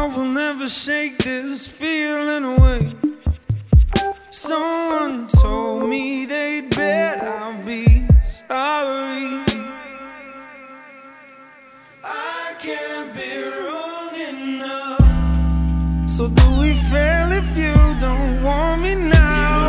I will never shake this feeling away. Someone told me they'd bet I'll be sorry. I can't be wrong enough. So do we fail if you don't want me now?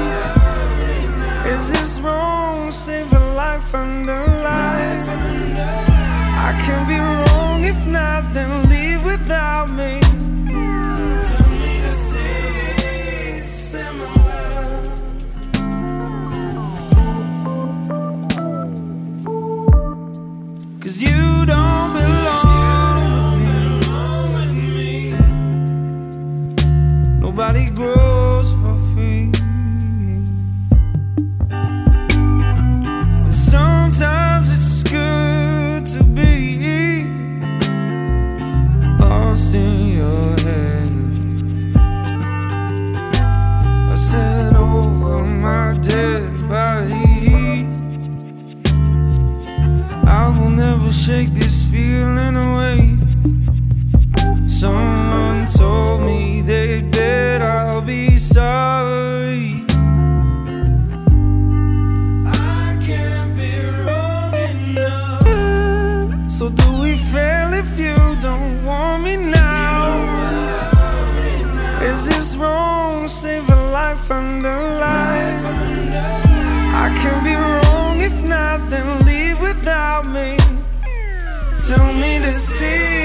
Is this wrong? Save a life under life. I can't be wrong, if not, then leave without me. Tell me to see similar. 'Cause you don't belong with me. Nobody grows for free. Sometimes it's good to be lost in your head. I said over my dead body, I will never shake this feeling away. Someone told me they'd bet I'll be sorry. So do we fail if you don't want me now? Is this wrong? Save a life under life. I can be wrong, if not, then leave without me. Tell me to see